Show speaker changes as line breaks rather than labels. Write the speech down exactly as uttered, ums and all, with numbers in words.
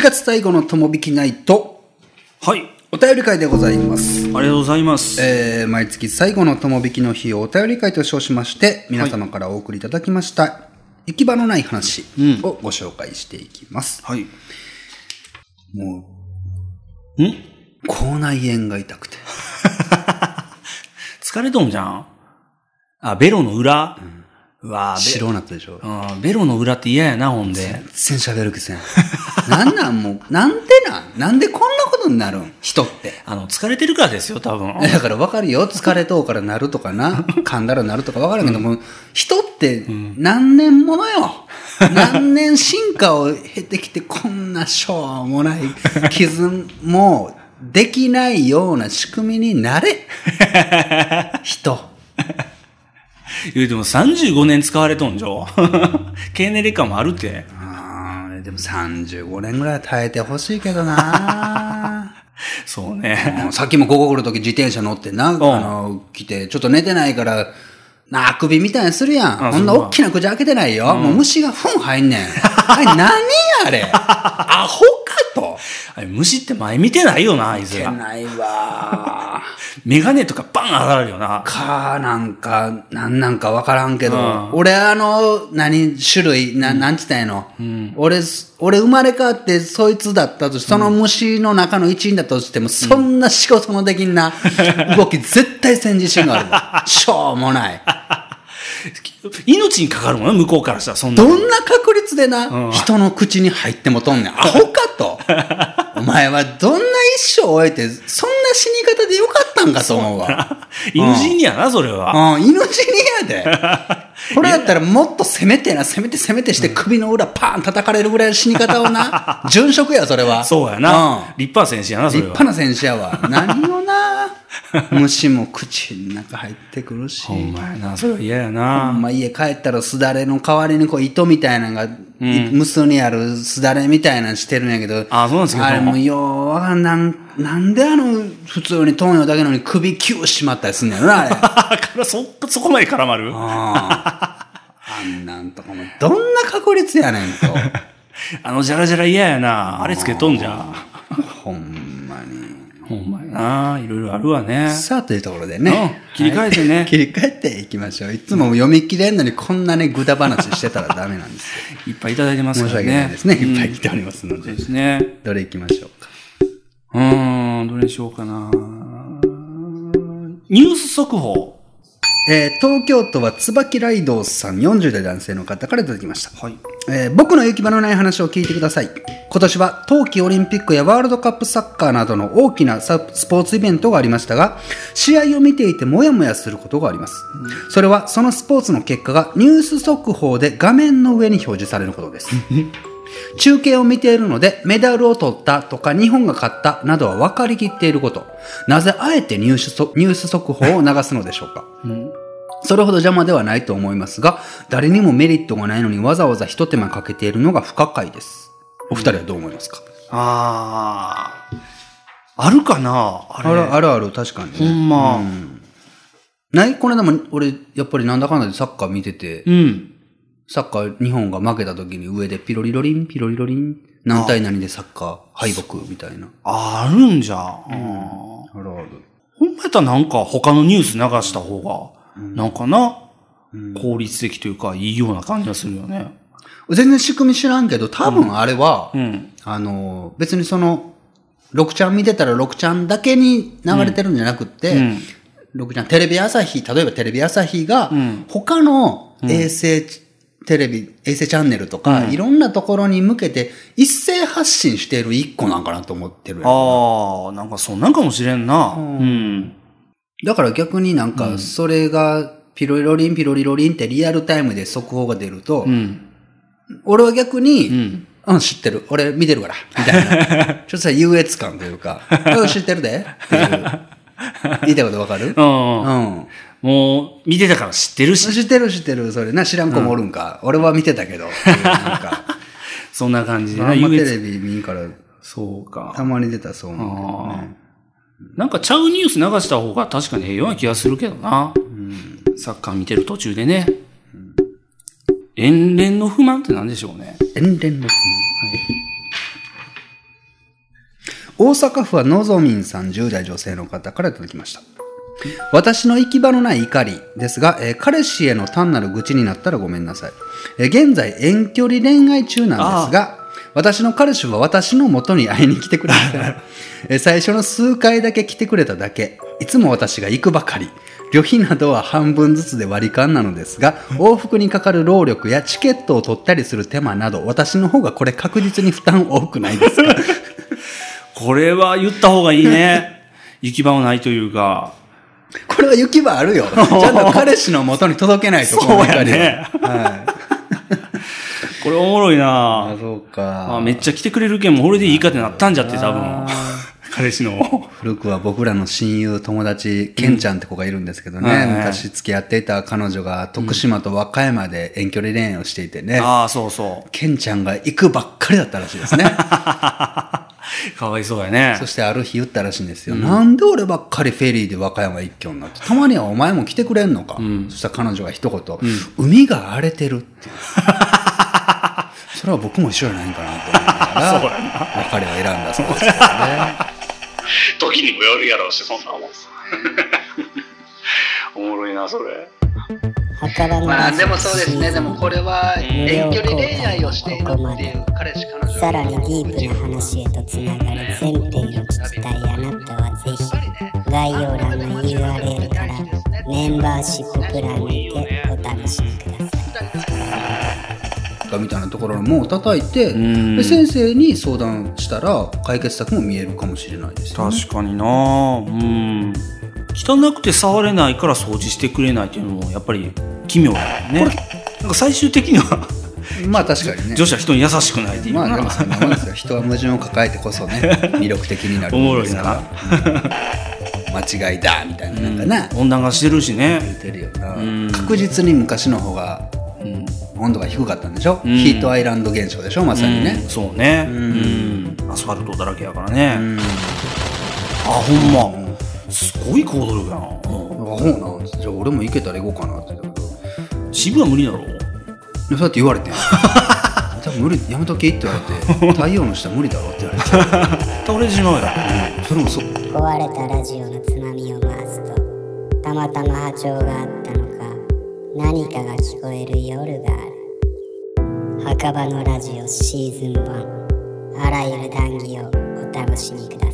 がつ最後の友引きナイト。
はい。
お便り会でございます。
ありがとうございます。
えー、毎月最後の友引きの日をお便り会と称しまして、皆様からお送りいただきました、はい、行き場のない話をご紹介していきます。
はい。
も
う、ん
口内炎が痛くて。
疲れとんじゃん。あ、ベロの裏、うんうわぁ、
白なったでしょ。
うん、ベロの裏って嫌やな、ほんで。
全然喋る気せん。なんなんもう、なんでなんなんでこんなことになるん人って。
あの、疲れてるからですよ、多分。
だから分かるよ。疲れとうからなるとかな。噛んだらなるとか分かるけども、うん、人って何年ものよ。うん、何年進化を経てきて、こんなしょうもない傷もできないような仕組みになれ。人。
言うてもさんじゅうごねん使われとんじゃん。経年劣化もあるって。
あでもさんじゅうごねんぐらい耐えてほしいけどな。
そうね。
さっきもここ来るとき自転車乗ってな、あの、来て、ちょっと寝てないから、なあ、首みたいにするやん。こんな大きな口開けてないよ。うん、もう虫がふん入んねん。あれ何あれアホかと。
あれ虫って前見てないよな、あいつら。
見てないわ。
メガネとかバン上がるよな。
か、なんか、なんなんかわからんけど、うん、俺あの、何、種類、な、うん、なんつったんやの、うん、俺、俺生まれ変わってそいつだったとして、その虫の中の一員だとしても、うん、そんな仕事のできんな動き絶対せん自信があるわ。しょうもない。
命にかかるもんな、向こうからしたら、そんな。
どんな確率でな、うん、人の口に入ってもとんねん。アホかと。お前はどんな一生を終えて、そんな死に方でよかったんかと思うわ。
犬死にやな、それは。
うん、犬死にやで。これだったらもっと攻めてな、攻めて攻めてして首の裏パーン叩かれるぐらいの死に方をな、殉職や、それは。
そうやな。うん、立派な戦士やな、それは。
立派な戦士やわ。何をな、虫も口の中入ってくるし。
ほんまやな、それは嫌やな。
ほんま家帰ったらすだれの代わりにこう糸みたいなのが、うん、無数にあるすだれみたいなのしてるんやけど。
あ、そうなんですけど。
あれもようわかんなん、なんであの、普通にトンヨだけのに首キューしまったりすんねやろな、あれ。
からそ、そこまで絡まる
ああんなんとかも、どんな確率やねんと。
あのジャラジャラ嫌やな。あれつけとんじゃん。
ほんまに。
ほんまやな。いろいろあるわね。
さあ、というところでね。
うん、切り替えてね、はい。
切り替えていきましょう。いつも読み切れんのにこんなね、ぐだ話してたらダメなんですよ。
いっぱいいただいてますからね。
申し訳ないですね。いっぱい来ておりますので。
うん、ですね。
どれ行きましょうか。
うーん、どれにしようかな。ニュース速報。
えー、東京都は椿ライドウさんよんじゅう代男性の方からいただきました。
はい。
えー、僕の行き場のない話を聞いてください。今年は冬季オリンピックやワールドカップサッカーなどの大きなスポーツイベントがありましたが、試合を見ていてモヤモヤすることがあります。うん、それはそのスポーツの結果がニュース速報で画面の上に表示されることです。中継を見ているのでメダルを取ったとか日本が勝ったなどは分かりきっていること。なぜあえてニュース、ニュース速報を流すのでしょうか。うん、それほど邪魔ではないと思いますが、誰にもメリットがないのにわざわざ一手間かけているのが不可解です。お二人はどう思いますか？うん、
ああ、あるかなあれ。
あるあるある、確かに、ね。
ほんま。
うん、ない？この間も俺、やっぱりなんだかんだでサッカー見てて、
うん、サ
ッカー日本が負けた時に上でピロリロリン、ピロリロリン、何対何でサッカー敗北みたいな。
あ、あるんじゃん。うん、
あるある。
ほんまやったらなんか他のニュース流した方が、うん、なんかな、うん、効率的というかいいような感じがするよね。
全然仕組み知らんけど、多分あれは、
うんうん、
あの、別にその、ろくちゃん見てたらろくちゃんだけに流れてるんじゃなくって、うん、ろくちゃん、テレビ朝日、例えばテレビ朝日が、他の衛星テレビ、衛星チャンネルとか、うん、いろんなところに向けて一斉発信している一個なんかなと思ってる。
ああ、なんかそんなんかもしれんな。うん。うん、
だから逆になんか、それが、ピロリロリン、ピロリロリンってリアルタイムで速報が出ると、うん、俺は逆に、うん、うん、知ってる。俺見てるから。みたいな。ちょっとさ、優越感というか、知ってるでっていう。言いたいことわかる？
うん。うん。もう、見てたから知ってるし。
知ってる知ってる。それな、知らん子もおるんか。うん、俺は見てたけど。なんか
そんな感じで。
あんまテレビ見んから、
そうか。
たまに出たそうなんだけどね。
なんかちゃうニュース流した方が確かにええような気がするけどな。うん、サッカー見てる途中でね。うん、遠恋の不満って何でしょうね。
遠恋の不満。はい。 大阪府はのぞみんさんじゅう代女性の方からいただきました。私の行き場のない怒りですが、えー彼氏への単なる愚痴になったらごめんなさい。えー現在遠距離恋愛中なんですが、私の彼氏は私の元に会いに来てくれません。えー最初の数回だけ来てくれただけ。いつも私が行くばかり。旅費などは半分ずつで割り勘なのですが、往復にかかる労力やチケットを取ったりする手間など、私の方がこれ確実に負担多くないですか？
これは言った方がいいね。行き場もないというか。
これは行き場あるよ。ちゃんと彼氏の元に届けないと。
そうやね。
はい。
これおもろいな。
あ、そうか。
あ、めっちゃ来てくれるけんも、これでいいかってなったんじゃって、多分。彼氏の。
古くは僕らの親友、友達、ケンちゃんって子がいるんですけどね。
うん、
昔付き合っていた彼女が徳島と和歌山で遠距離恋愛をしていてね。
うん、ああ、そうそう。
ケンちゃんが行くばっかりだったらしいですね。
かわいそうやね。
そしてある日言ったらしいんですよ。うん、なんで俺ばっかりフェリーで和歌山一挙になって、たまにはお前も来てくれんのか。うん、そしたら彼女が一言、うん、海が荒れてるっていう。それは僕も一緒じゃないんかなと思いながら、別れを選んだそうですけどね。
時にもよるやろうし、そんなもん。おもろいな、それ。
まあでもそうですね。でもこれは遠距離恋愛をしているっていう彼氏彼女。
さらにディープな話へとつながる全編を聞きたいあなたはぜひ概要欄の ユーアールエル からメンバーシッププランにてお楽しみください。
みたいなところも叩いて、で先生に相談したら解決策も見えるかもしれないですよね。
確かにな。うん。汚くて触れないから掃除してくれないっていうのもやっぱり奇妙だよね。なんか最終的には
まあ確かにね。
女子は人に優しくないっていう
まあでもそんなもんですよ。人は矛盾を抱えてこそね魅力的になるものですから。間違いだみたいななんかな、
うん、温暖化してるしね。
言ってるよな。うん、確実に昔の方が、うん、温度が低かったんでしょ、うん、ヒートアイランド現象でしょまさにね、
うん、そうね、うんうん、アスファルトだらけやからね、うん、あほんま、うん、すごい行動力やな、うん、あ
ほうな。じゃあ俺も行けたら行こうかなって言ったけど
渋谷は無理だろう。
そうやって言われてん多分無理やめとけって言われて太陽の下無理だろって言われて
倒れてしまうよ、
うん、それもそう。
壊れたラジオのつまみを回すとたまたま波長があったのか何かが聞こえる夜がある。墓場のラジオシーズンワン、あらゆる談義をお楽しみください。